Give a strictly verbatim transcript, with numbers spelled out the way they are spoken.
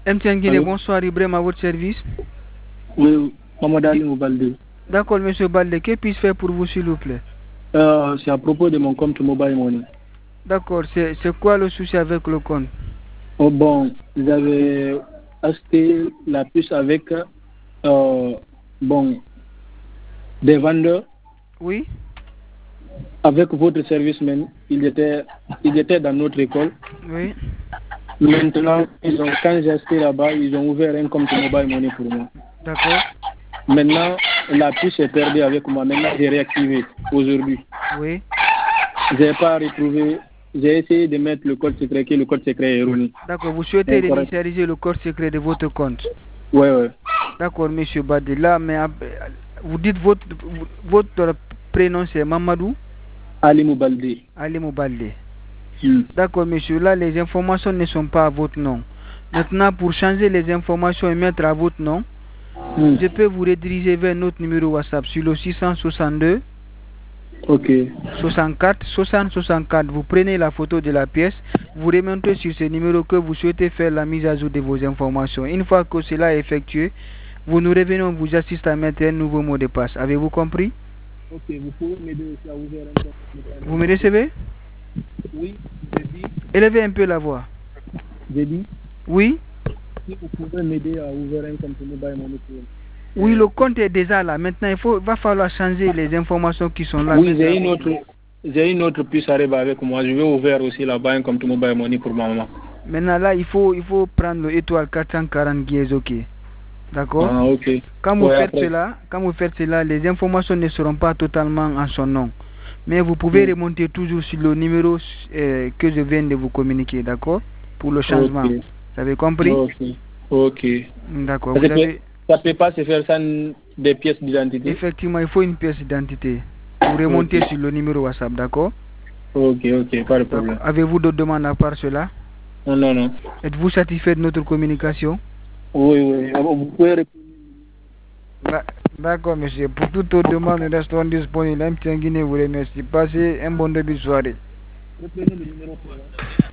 M T N Guinée, bonsoir, Ibrahim à votre service. Oui, Mamadou Ali Balde. D'accord, monsieur Balde, que puis-je faire pour vous, s'il vous plaît? euh, C'est à propos de mon compte Mobile Money. D'accord, c'est quoi le souci avec le compte? Oh, bon, vous avez acheté la puce avec euh, bon, des vendeurs. Oui. Avec votre service même, il était, il était dans notre école. Oui. Maintenant, ils ont, quand j'ai acheté là-bas, ils ont ouvert un compte Mobile Money pour moi. D'accord. Maintenant, la puce est perdue avec moi. Maintenant, j'ai réactivé aujourd'hui. Oui. Je n'ai pas retrouvé. J'ai essayé de mettre le code secret, que le code secret est erroné. D'accord, vous souhaitez réinitialiser le code secret de votre compte? Oui, oui. D'accord, monsieur Badé. Là, mais vous dites votre, votre prénom c'est Mamadou? Ali Moubalde. Ali Moubalde. Hmm. D'accord, monsieur. Là, les informations ne sont pas à votre nom. Maintenant, pour changer les informations et mettre à votre nom, hmm. je peux vous rediriger vers notre numéro WhatsApp sur le six cent soixante-deux. Ok. soixante-quatre, soixante, soixante-quatre. Vous prenez la photo de la pièce, vous remontez sur ce numéro que vous souhaitez faire la mise à jour de vos informations. Une fois que cela est effectué, vous nous revenez, on vous assiste à mettre un nouveau mot de passe. Avez-vous compris? Ok, vous pouvez m'aider aussi à ouvrir un compte. Vous me recevez? Oui, j'ai dit. Élevez un peu la voix. J'ai dit. Oui. Si vous pouvez m'aider à ouvrir un compte Mobile Money. Oui, le compte est déjà là. Maintenant, il faut, va falloir changer les informations qui sont là. Oui, j'ai une autre, j'ai une autre puce arrivée avec moi. Je vais ouvrir aussi là-bas un compte Mobile Money pour ma maman. Maintenant, là, il faut, il faut prendre l'étoile quatre cent quarante qui est OK. D'accord? Ah, ok. Quand vous ouais, faites après. cela, quand vous faites cela, les informations ne seront pas totalement en son nom. Mais vous pouvez mmh. remonter toujours sur le numéro euh, que je viens de vous communiquer, d'accord? Pour le changement. Okay. Vous avez compris? Ok. Ok. D'accord. Ça ne avez... peut pas se faire sans des pièces d'identité? Effectivement, il faut une pièce d'identité. Vous remontez okay. sur le numéro WhatsApp, d'accord? Ok, ok, pas de problème. Avez-vous d'autres demandes à part cela? Non, non, non. Êtes-vous satisfait de notre communication? Oui, oui. Vous pouvez répondre. D'accord, monsieur. Pour toute autre demande, nous restons disponibles. M T N Guinée vous remercie. Passez un bon début de soirée. Reprenez le numéro.